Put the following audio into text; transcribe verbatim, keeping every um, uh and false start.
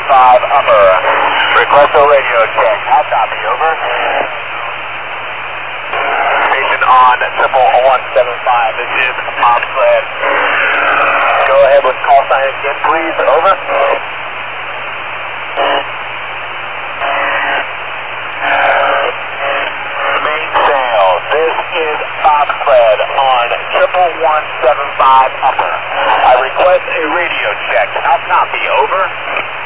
five upper. Request a radio check. How copy, over. Station on triple one seven five. This is Bobsled. Go ahead with call sign again, please. Over. Mainsail. This is Bobsled on triple one seven five upper. I request a radio check. How copy, over.